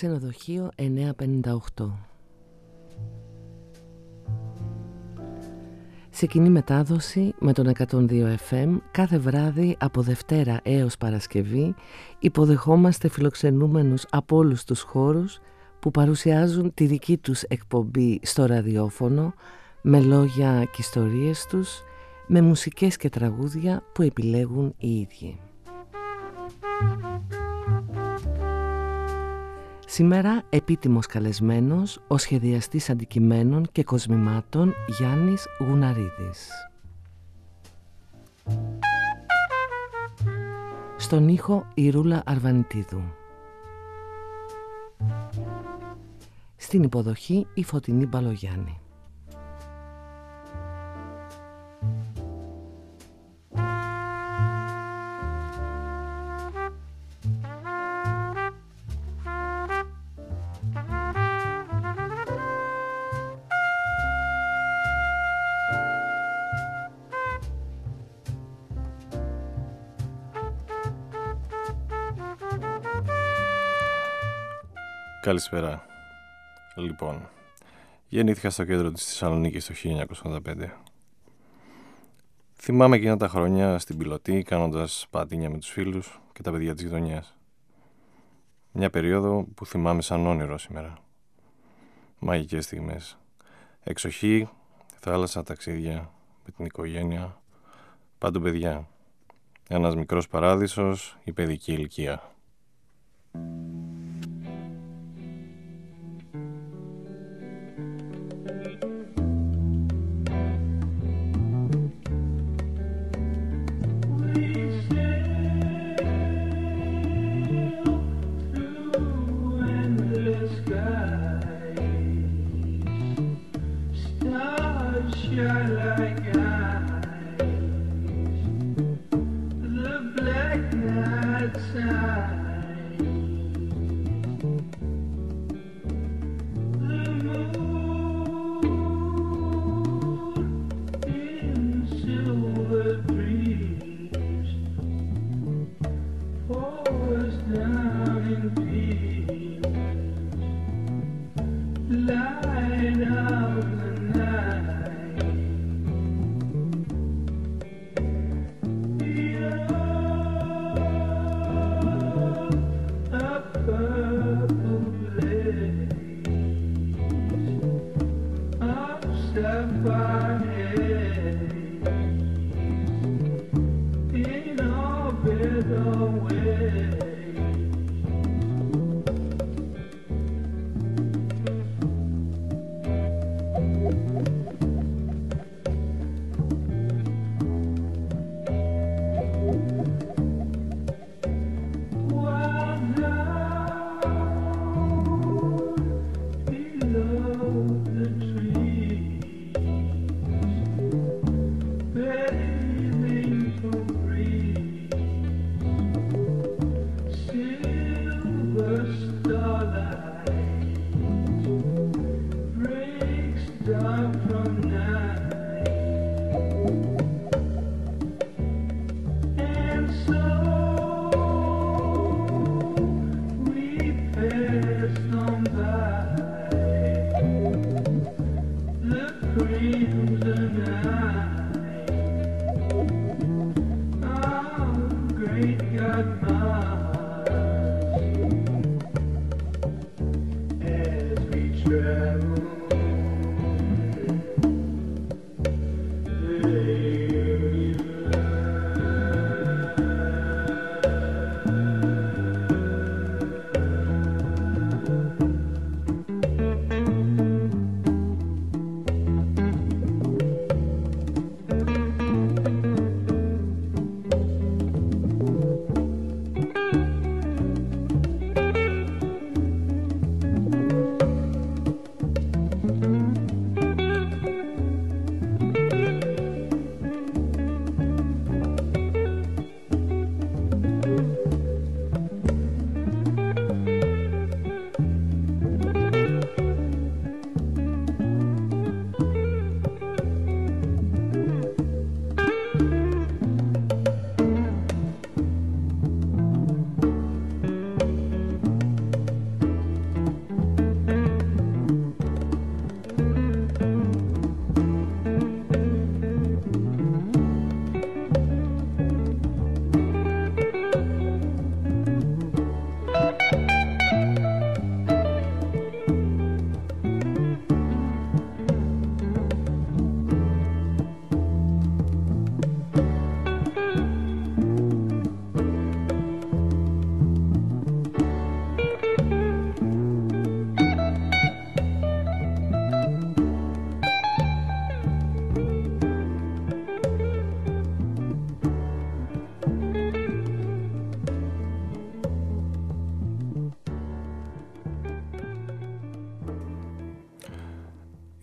Ξενοδοχείο 958. Σε κοινή μετάδοση με τον 102 FM κάθε βράδυ από Δευτέρα έως Παρασκευή υποδεχόμαστε φιλοξενούμενους από όλους τους χώρους που παρουσιάζουν τη δική τους εκπομπή στο ραδιόφωνο με λόγια και ιστορίες τους, με μουσικές και τραγούδια που επιλέγουν οι ίδιοι. Σήμερα επίτιμος καλεσμένος ο σχεδιαστής αντικειμένων και κοσμημάτων Γιάννης Γουναρίδης. Στον ήχο η Ρούλα Αρβανιτίδου. Στην υποδοχή η Φωτεινή Μπαλογιάννη. Καλησπέρα. Λοιπόν, γεννήθηκα στο κέντρο της Θεσσαλονίκης το 1985. Θυμάμαι εκείνα τα χρόνια στην Πυλωτή κάνοντας πατίνια με τους φίλους και τα παιδιά της γειτονιάς. Μια περίοδο που θυμάμαι σαν όνειρο σήμερα. Μαγικές στιγμές. Εξοχή, θάλασσα, ταξίδια με την οικογένεια, πάντου παιδιά. Ένας μικρός παράδεισος, η παιδική ηλικία.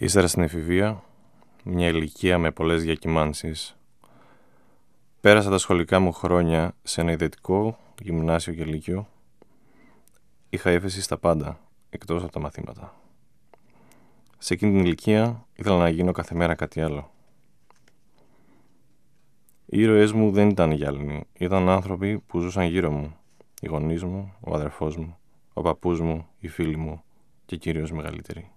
Ύστερα στην εφηβεία, μια ηλικία με πολλές διακυμάνσεις. Πέρασα τα σχολικά μου χρόνια σε ένα ιδρυτικό, γυμνάσιο και λύκειο. Είχα έφεση στα πάντα, εκτός από τα μαθήματα. Σε εκείνη την ηλικία ήθελα να γίνω κάθε μέρα κάτι άλλο. Οι ήρωές μου δεν ήταν γυάλινοι, ήταν άνθρωποι που ζούσαν γύρω μου. Οι γονείς μου, ο αδερφός μου, ο παππούς μου, οι φίλοι μου και κυρίως μεγαλύτεροι.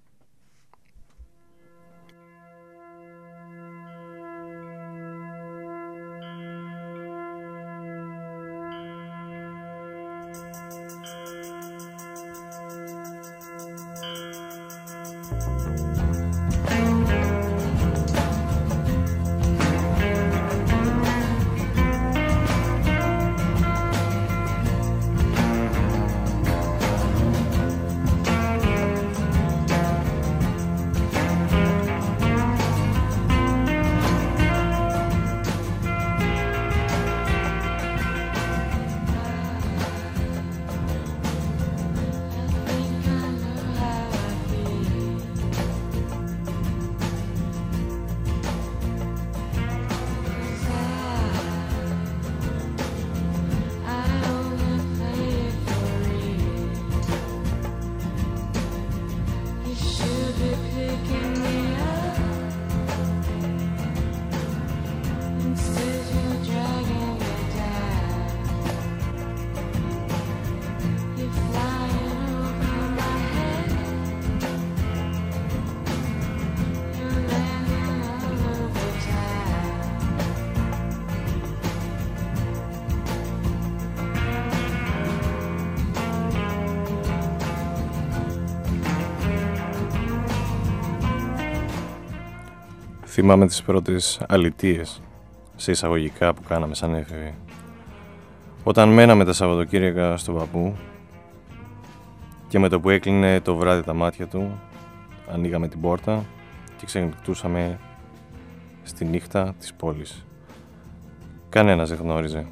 Θυμάμαι τις πρώτες αλητίες, σε εισαγωγικά, που κάναμε σαν έφηβοι. Όταν μέναμε τα Σαββατοκύριακα στον παππού και με το που έκλεινε το βράδυ τα μάτια του, ανοίγαμε την πόρτα και ξενυχτούσαμε στη νύχτα της πόλης. Κανένας δεν γνώριζε.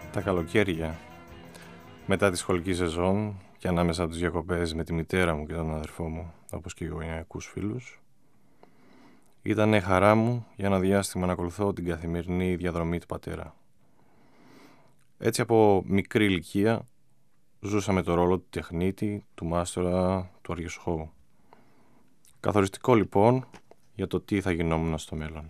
Τα καλοκαίρια, μετά τη σχολική σεζόν και ανάμεσα από τις διακοπές με τη μητέρα μου και τον αδερφό μου, όπως και οι οικογενειακούς φίλους, ήταν χαρά μου για ένα διάστημα να ακολουθώ την καθημερινή διαδρομή του πατέρα. Έτσι από μικρή ηλικία ζούσαμε το ρόλο του τεχνίτη, του μάστορα, του αργυσχώου. Καθοριστικό λοιπόν για το τι θα γινόμουν στο μέλλον.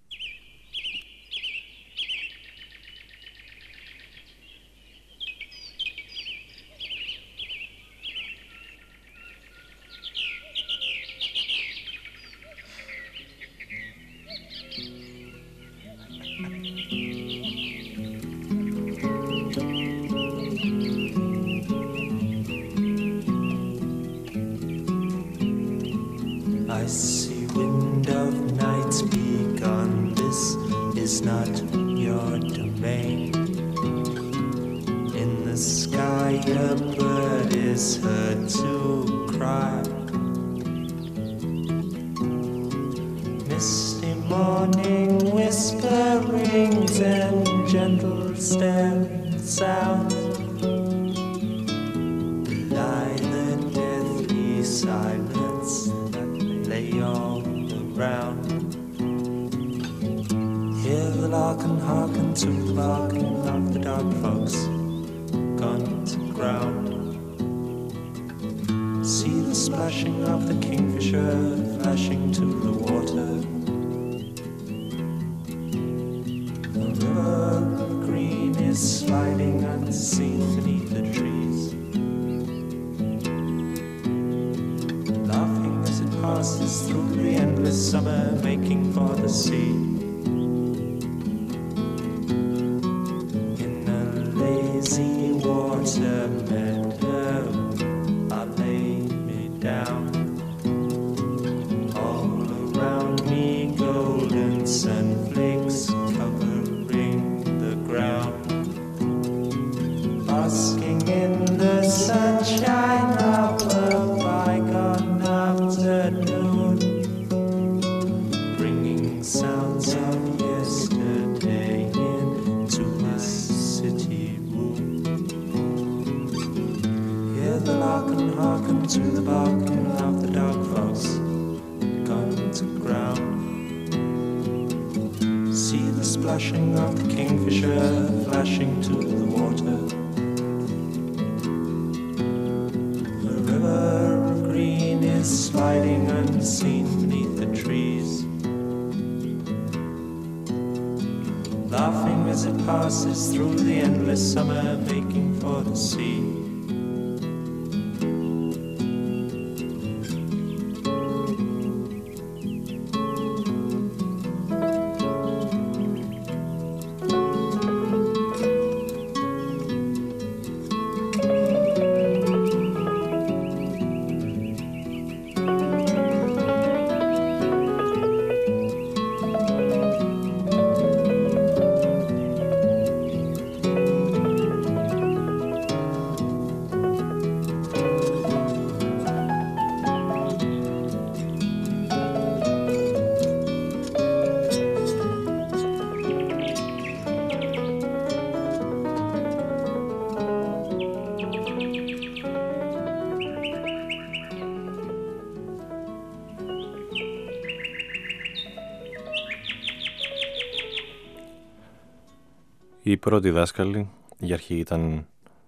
Οι πρώτοι δάσκαλοι, η αρχή ήταν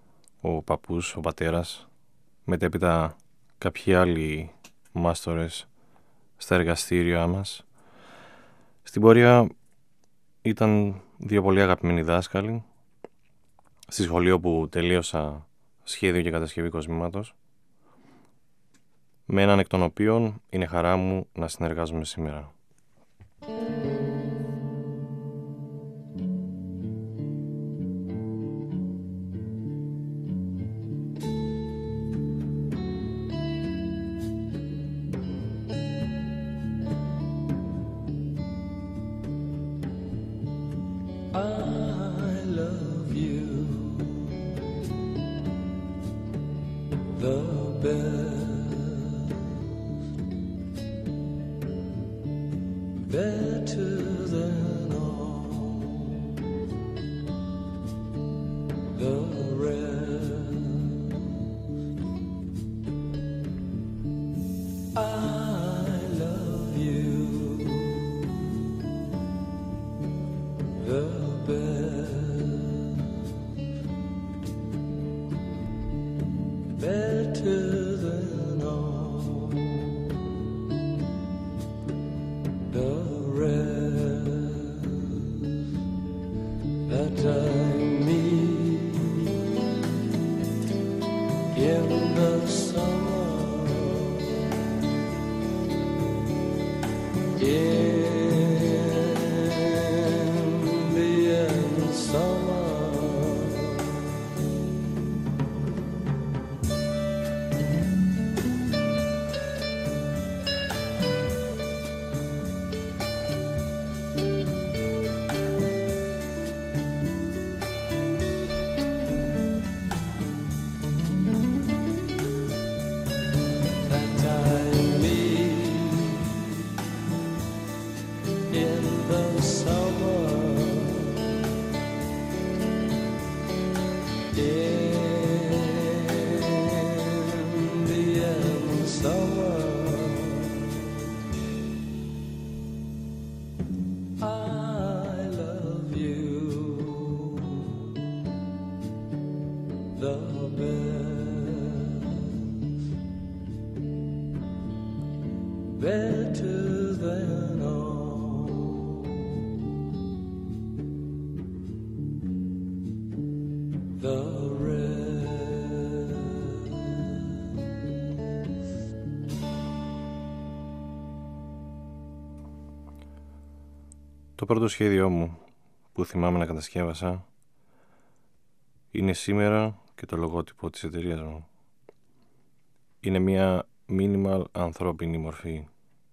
ο παππούς, ο πατέρας, μετέπειτα κάποιοι άλλοι μάστορες στα εργαστήριά μας. Στην πορεία ήταν δύο πολύ αγαπημένοι δάσκαλοι, στη σχολείο που τελείωσα σχέδιο και κατασκευή κοσμήματος, με έναν εκ των οποίων είναι χαρά μου να συνεργάζομαι σήμερα. Το πρώτο σχέδιό μου που θυμάμαι να κατασκεύασα είναι σήμερα και το λογότυπο της εταιρείας μου. Είναι μια minimal ανθρώπινη μορφή.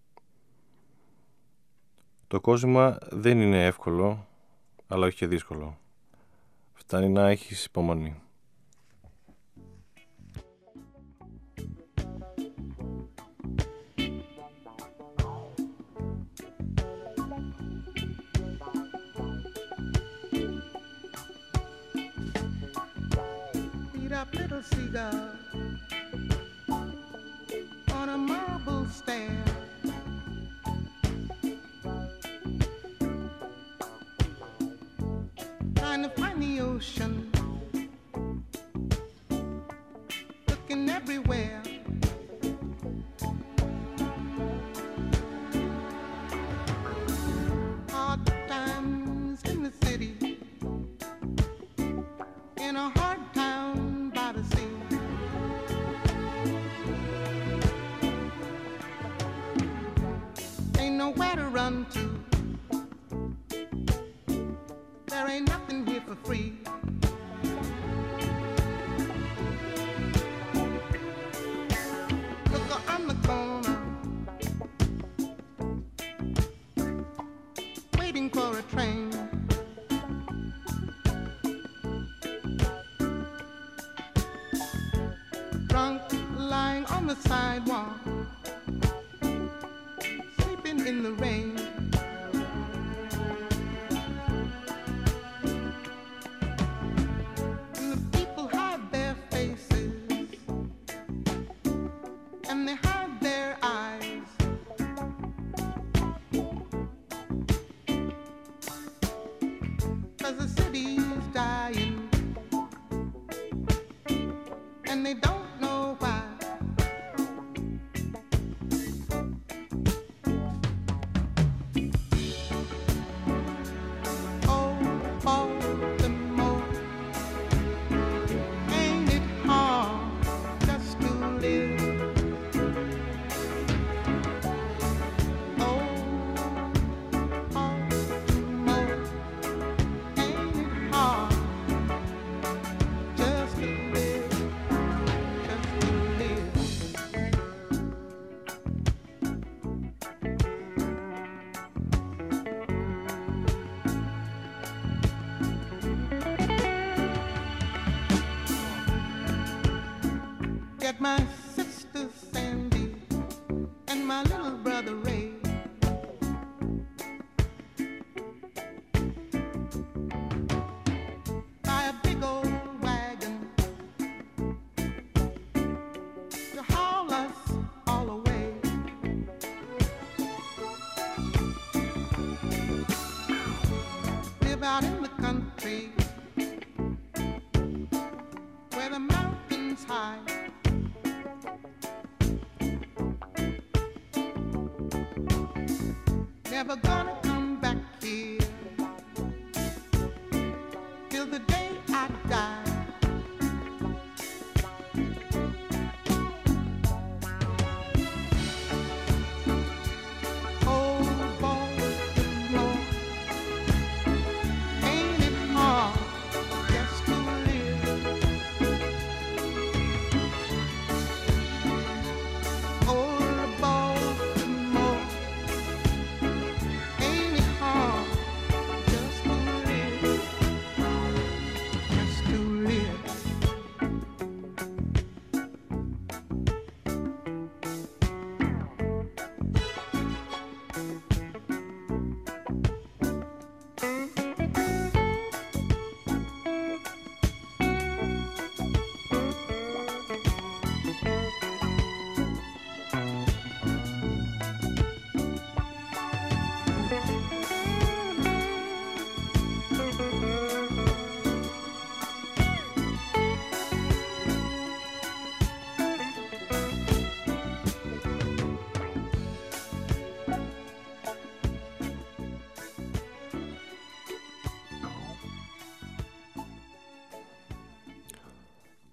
Το κόσμημα δεν είναι εύκολο, αλλά όχι και δύσκολο. Φτάνει να έχεις υπομονή. Little cigar on a marble stand, trying to find the ocean, looking everywhere. Hard times in the city, in a hard town by the sea. Ain't nowhere to run to. There ain't nothing here for free. Look on the corner, waiting for a train. Drunk, lying on the sidewalk, sleeping in the rain. And the people hide their faces, and they hide their eyes. 'Cause the city's dying, and they don't know why. Oh, Baltimore, ain't it hard just to live? Oh, Baltimore, ain't it hard just to live? Get my sister Sandy and my little brother Ray. Buy a big old wagon to haul us all away. Live out in the country where the mountains high. Never gonna come back here till the day I die. Oh,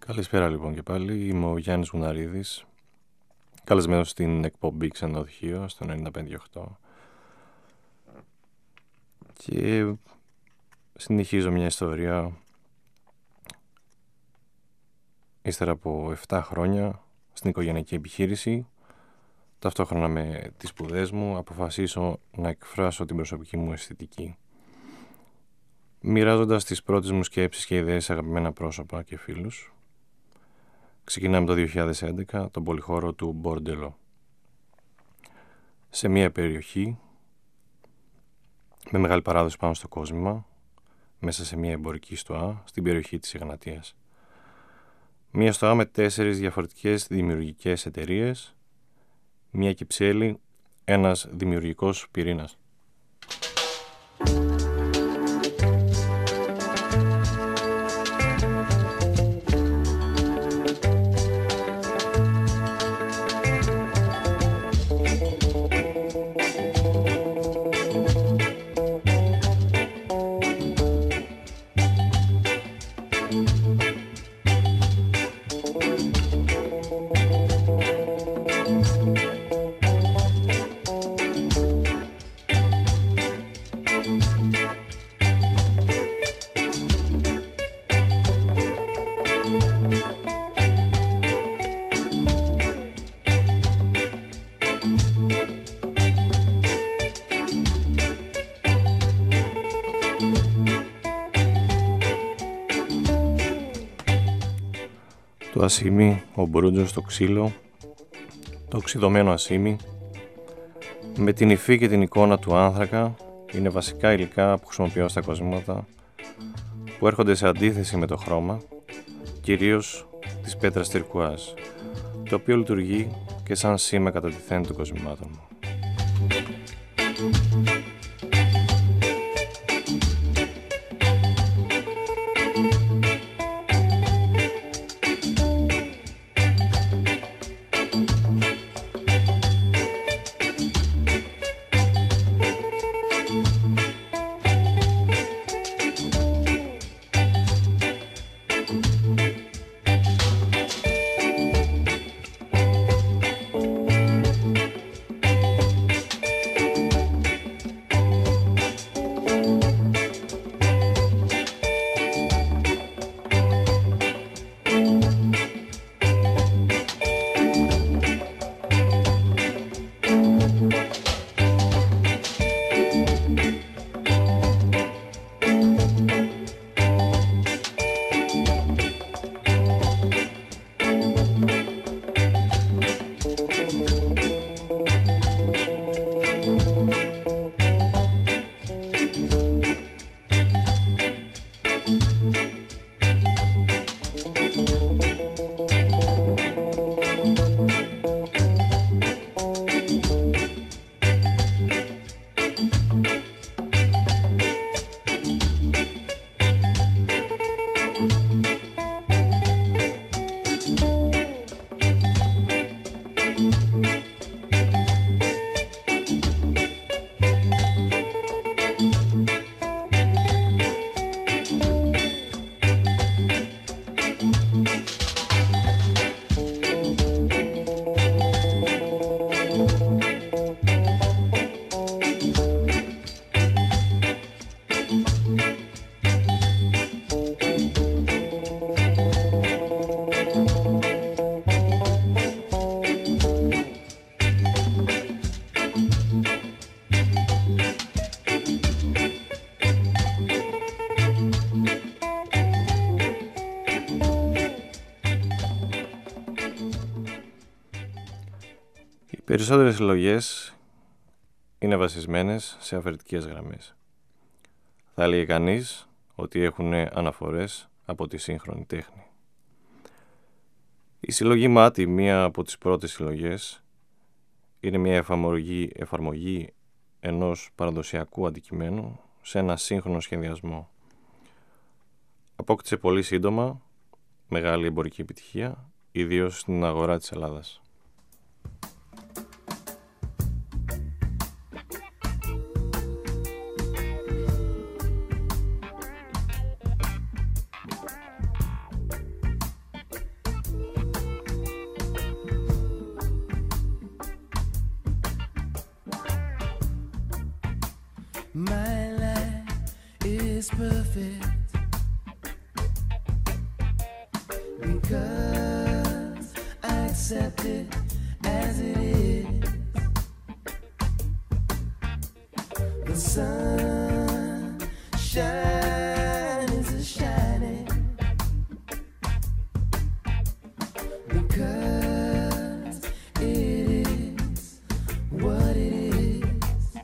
Καλησπέρα λοιπόν και πάλι, είμαι ο Γιάννης Γουναρίδης, καλεσμένος στην εκπομπή Ξενοδοχείο στο 95.8 και συνεχίζω μια ιστορία ύστερα από 7 χρόνια στην οικογενειακή επιχείρηση. Ταυτόχρονα με τις σπουδές μου αποφασίσω να εκφράσω την προσωπική μου αισθητική, μοιράζοντας τις πρώτες μου σκέψεις και ιδέες σε αγαπημένα πρόσωπα και φίλους. Ξεκινάμε το 2011 τον πολυχώρο του Μπορντελό. Σε μια περιοχή με μεγάλη παράδοση πάνω στο κόσμημα, μέσα σε μια εμπορική στοά στην περιοχή της Εγνατίας. Μια στοά με 4 διαφορετικές δημιουργικές εταιρείες, μια κυψέλη, ένας δημιουργικός πυρήνας. Το ασίμι, ο μπρούτζος, το ξύλο, το οξυδωμένο ασίμι, με την υφή και την εικόνα του άνθρακα, είναι βασικά υλικά που χρησιμοποιώ στα κοσμήματα που έρχονται σε αντίθεση με το χρώμα, κυρίως της πέτρας τυρκουάζ, το οποίο λειτουργεί και σαν σήμα κατά τη θένη των κοσμημάτων μου. Οι περισσότερες συλλογές είναι βασισμένες σε αφαιρετικές γραμμές. Θα έλεγε κανείς ότι έχουν αναφορές από τη σύγχρονη τέχνη. Η συλλογή Μάτι, μία από τις πρώτες συλλογές, είναι μια εφαρμογή ενός παραδοσιακού αντικειμένου σε ένα σύγχρονο σχεδιασμό. Απόκτησε πολύ σύντομα μεγάλη εμπορική επιτυχία, ιδίως στην αγορά της Ελλάδας. My life is perfect because I accept it as it is. The sun shines is shining because it is what it is.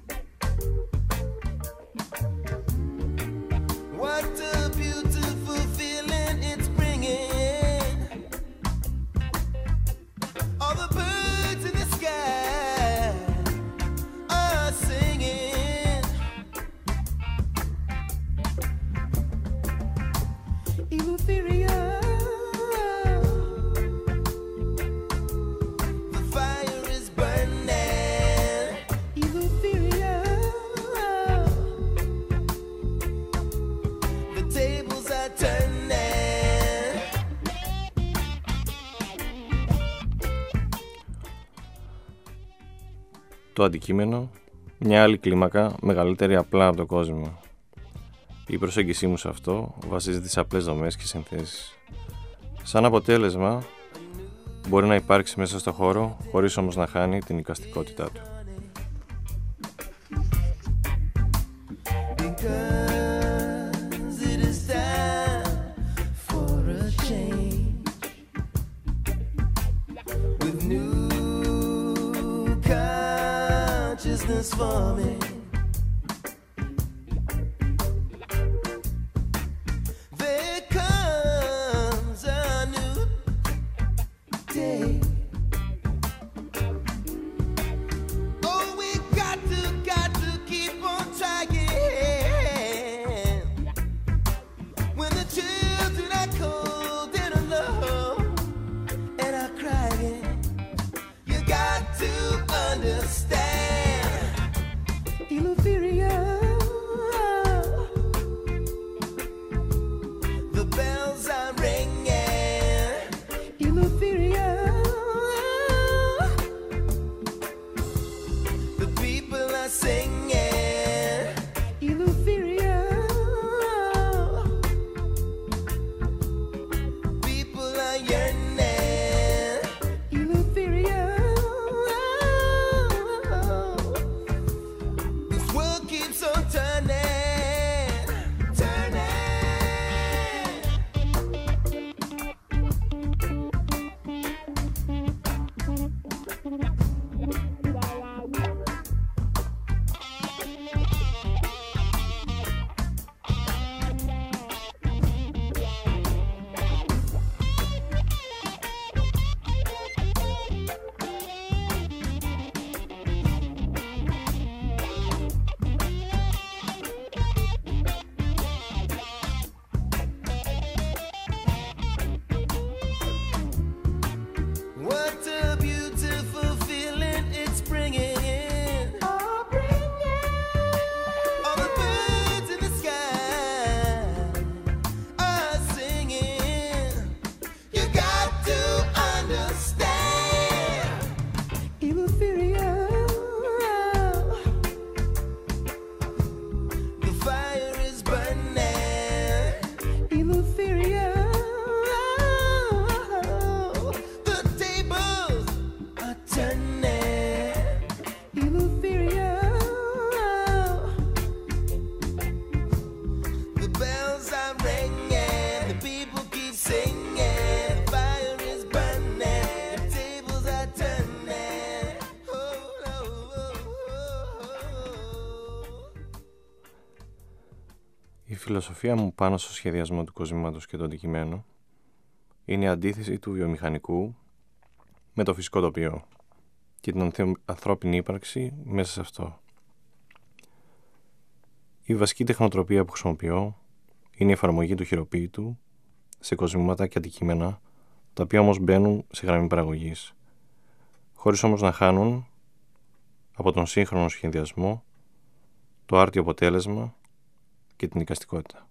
What a beautiful feeling it's bringing. All the birds in the sky are singing. Euphoria. The fire is burning. Euphoria. The tables are turning. Το αντικείμενο, μια άλλη κλίμακα, μεγαλύτερη απλά από το κόσμο. Η προσέγγιση μου σε αυτό βασίζεται σε απλές δομές και συνθέσεις. Σαν αποτέλεσμα, μπορεί να υπάρξει μέσα στο χώρο, χωρίς όμως να χάνει την εικαστικότητά του. Because it is time for a change with new consciousness forming. There comes a new day. Oh, we got to keep on trying. When the children are cold and alone and are crying, you got to understand. Euphoria. The bells are ringing. Euphoria. The people are singing. Euphoria. People are yearning. Euphoria. This world keeps on turning, turning. What a beautiful feeling it's bringing. All the birds in the sky are singing. You got to understand. Euphoria. The fire is burning. Euphoria. The tables are turning. Euphoria. The bells are ringing. The people keep singing. The fire is burning. The tables are turning. Oh, oh, oh, Η φιλοσοφία μου πάνω στο σχεδιασμό του κοσμήματος και του αντικειμένου είναι η αντίθεση του βιομηχανικού με το φυσικό τοπίο και την ανθρώπινη ύπαρξη μέσα σε αυτό. Η βασική τεχνοτροπία που χρησιμοποιώ είναι η εφαρμογή του χειροποίητου σε κοσμήματα και αντικείμενα, τα οποία όμως μπαίνουν σε γραμμή παραγωγής, χωρίς όμως να χάνουν από τον σύγχρονο σχεδιασμό, το άρτιο αποτέλεσμα και την εικαστικότητα.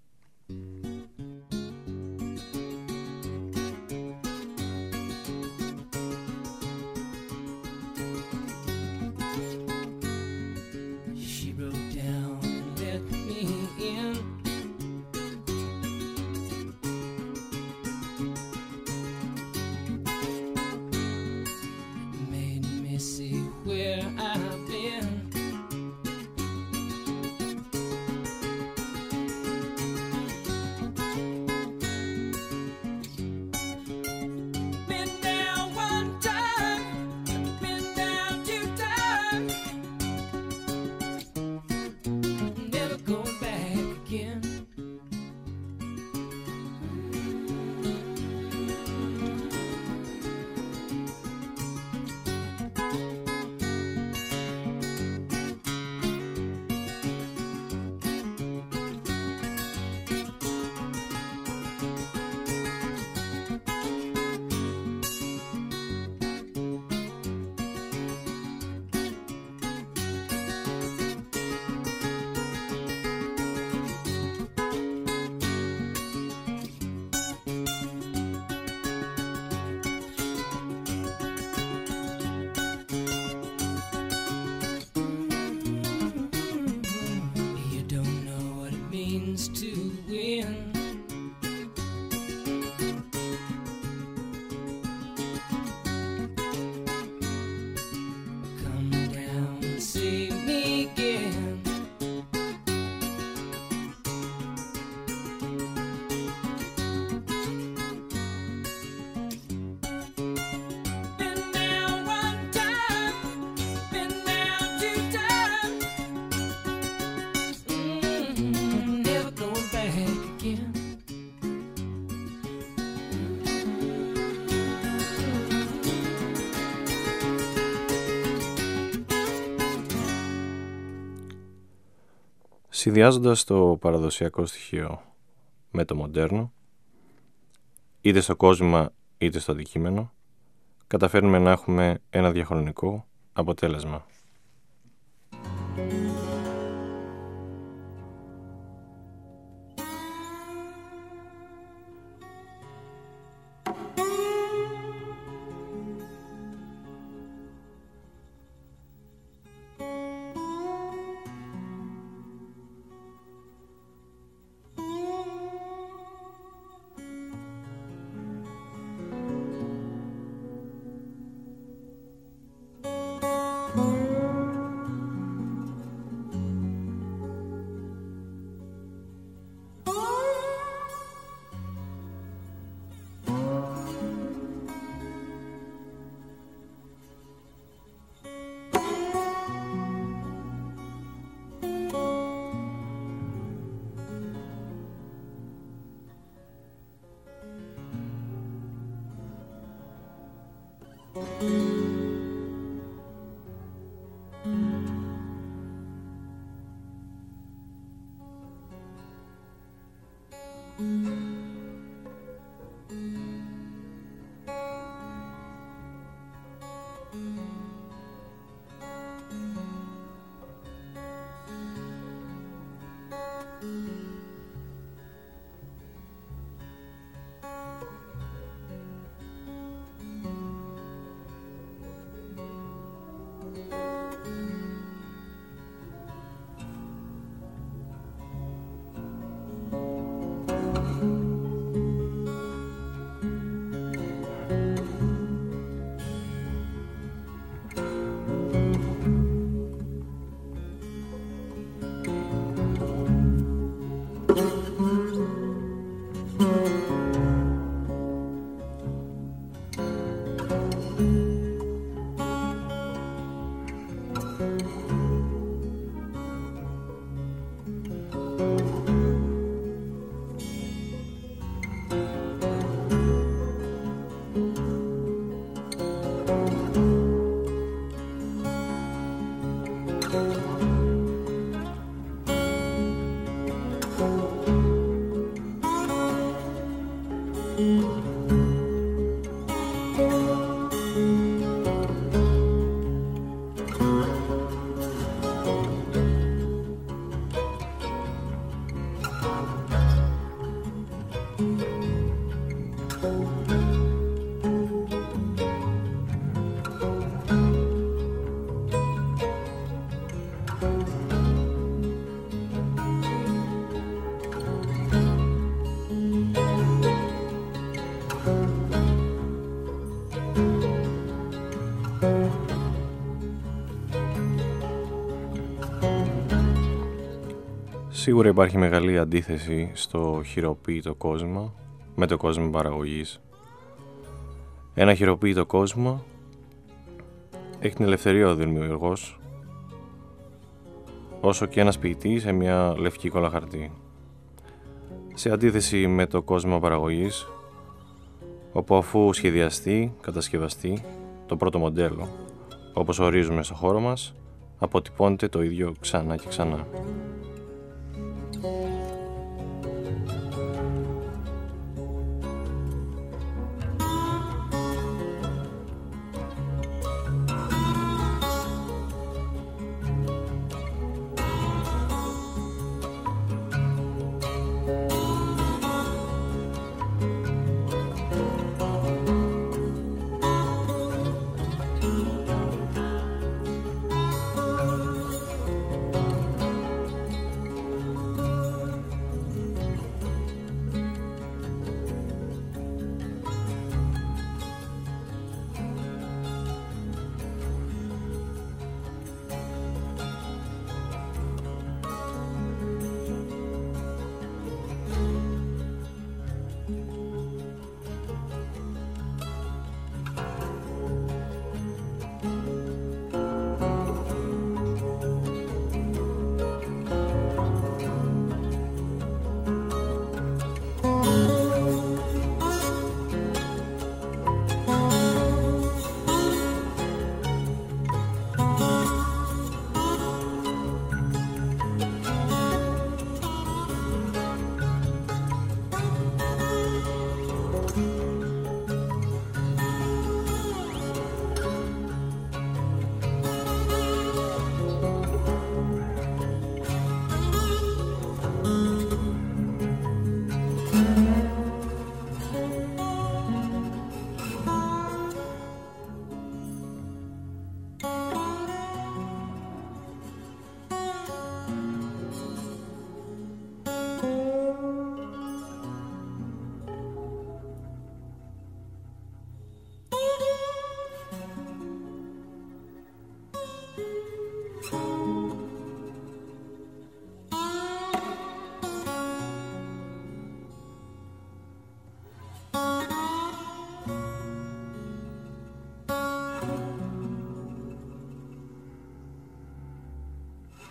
She broke down συνδυάζοντας το παραδοσιακό στοιχείο με το μοντέρνο, είτε στο κόσμημα είτε στο αντικείμενο, καταφέρνουμε να έχουμε ένα διαχρονικό αποτέλεσμα. Σίγουρα υπάρχει μεγάλη αντίθεση στο χειροποίητο κόσμημα με το κόσμημα παραγωγής. Ένα χειροποίητο κόσμημα έχει την ελευθερία ο δημιουργός, όσο και ένας ποιητής σε μια λευκή κόλλα χαρτί. Σε αντίθεση με το κόσμημα παραγωγής, όπου αφού σχεδιαστεί, κατασκευαστεί το πρώτο μοντέλο, όπως ορίζουμε στο χώρο μας, αποτυπώνεται το ίδιο ξανά και ξανά.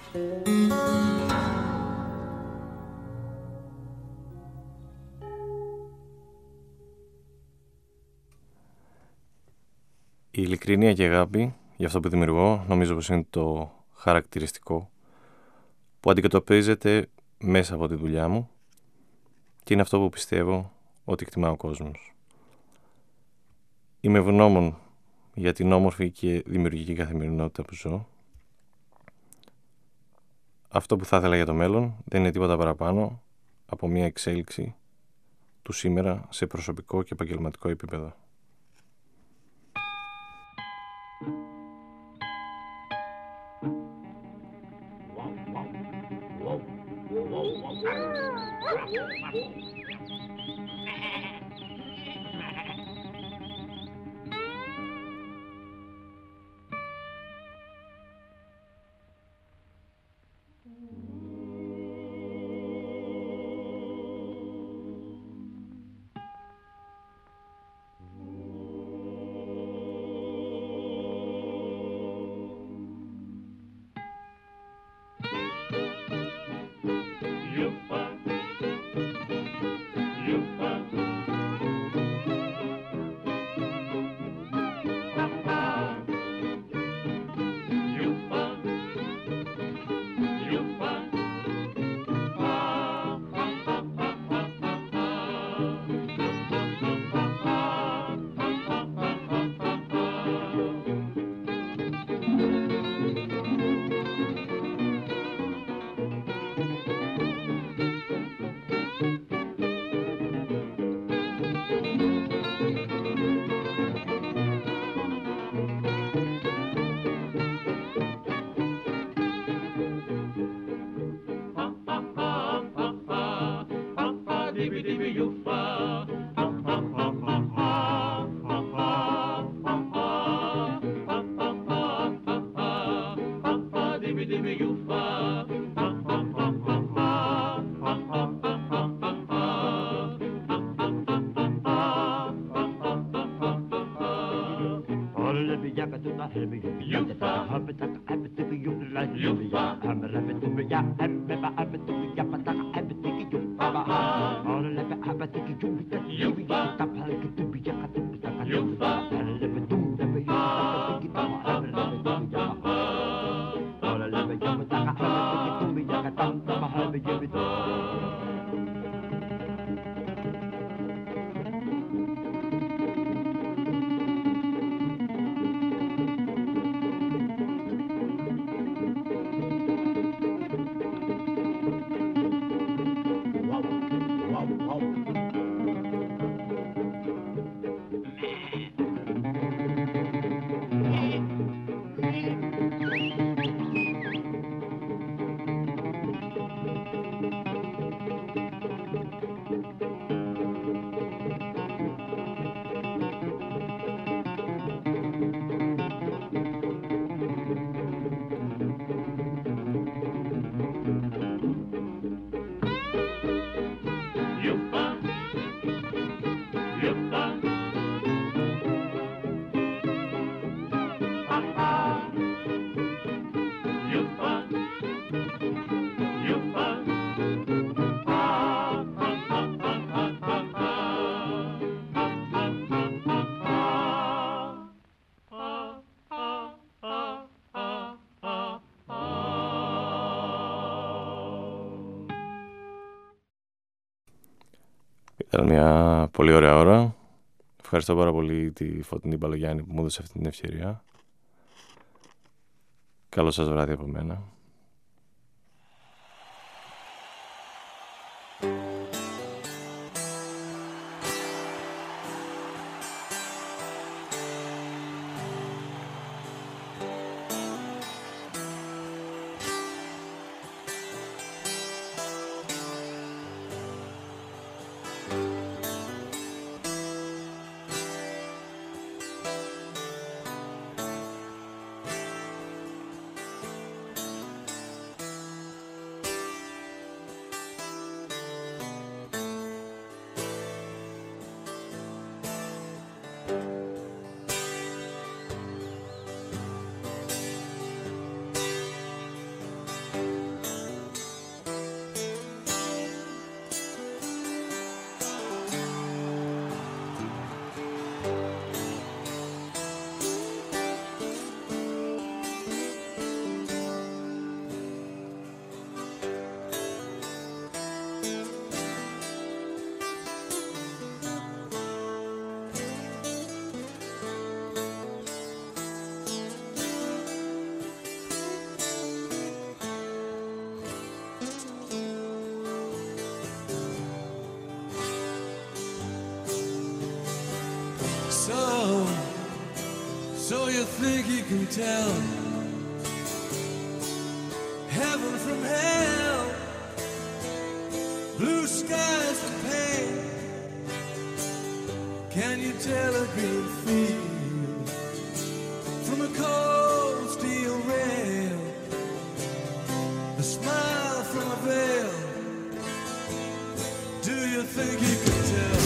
Η ειλικρίνεια και η αγάπη για αυτό που δημιουργώ νομίζω πως είναι το χαρακτηριστικό που αντικατοπτρίζεται μέσα από τη δουλειά μου και είναι αυτό που πιστεύω ότι εκτιμά ο κόσμος. Είμαι ευγνώμων για την όμορφη και δημιουργική καθημερινότητα που ζω. Αυτό που θα ήθελα για το μέλλον δεν είναι τίποτα παραπάνω από μια εξέλιξη του σήμερα σε προσωπικό και επαγγελματικό επίπεδο. Ήταν μια πολύ ωραία ώρα. Ευχαριστώ πάρα πολύ τη Φωτεινή Μπαλογιάννη που μου έδωσε αυτή την ευκαιρία. Καλό σας βράδυ από μένα. you think you can tell heaven from hell, blue skies to pain? Can you tell a green field from a cold steel rail, a smile from a veil? Do you think you can tell?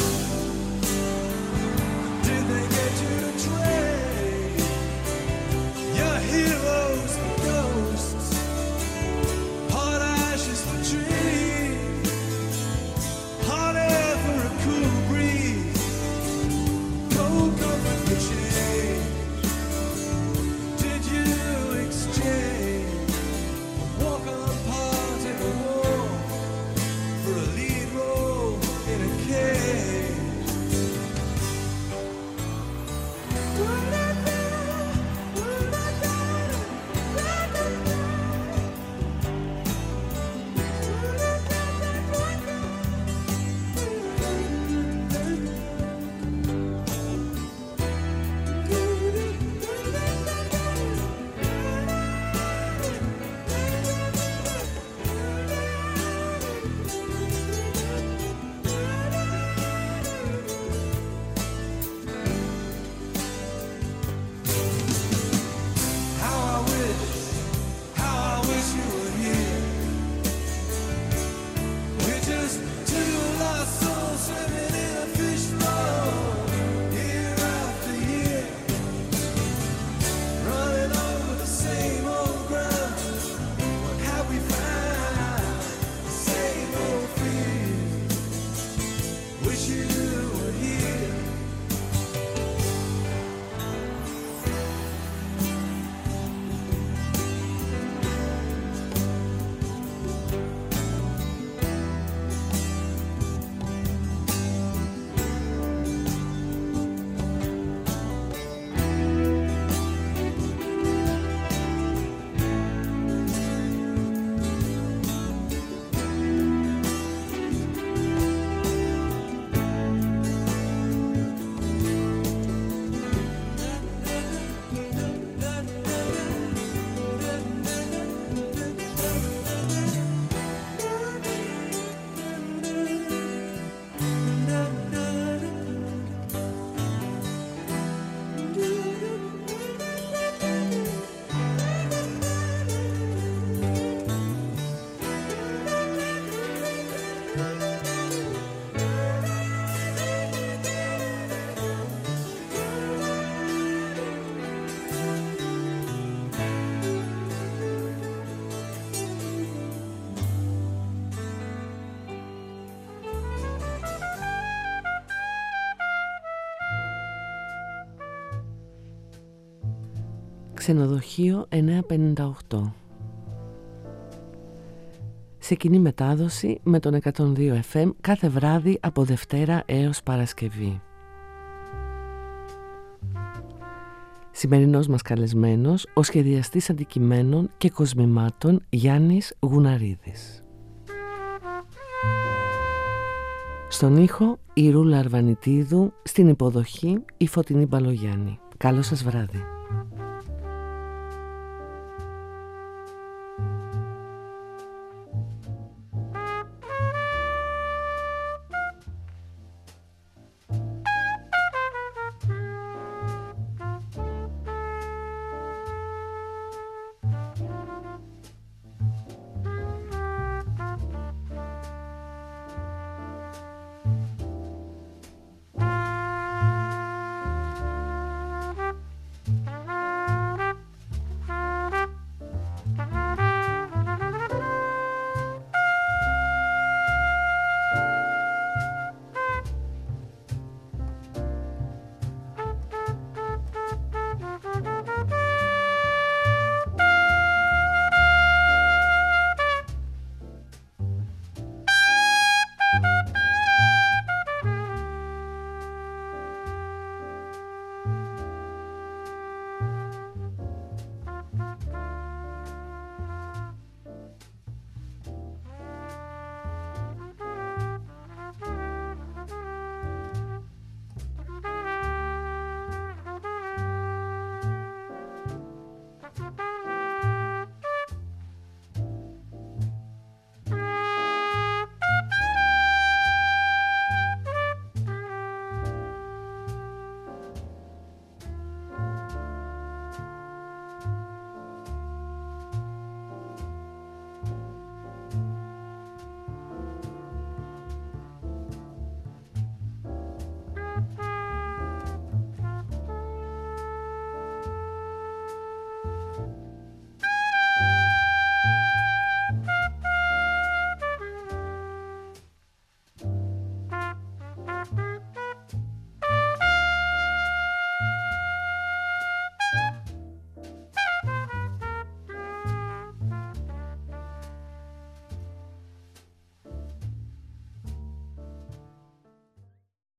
Did they get you to trade your heroes for ghosts, hot ashes for trees, hot air for a cool breeze, cold comfort for change? Did you exchange a walk-on part in a war for a lead role in a cage? Ξενοδοχείο 958. Σε κοινή μετάδοση με τον 102 FM κάθε βράδυ από Δευτέρα έως Παρασκευή. Σημερινός μας καλεσμένος, ο σχεδιαστής αντικειμένων και κοσμημάτων Γιάννης Γουναρίδης. Στον ήχο η Ρούλα Αρβανιτίδου, στην υποδοχή η Φωτεινή Μπαλογιάννη. Καλό σας βράδυ.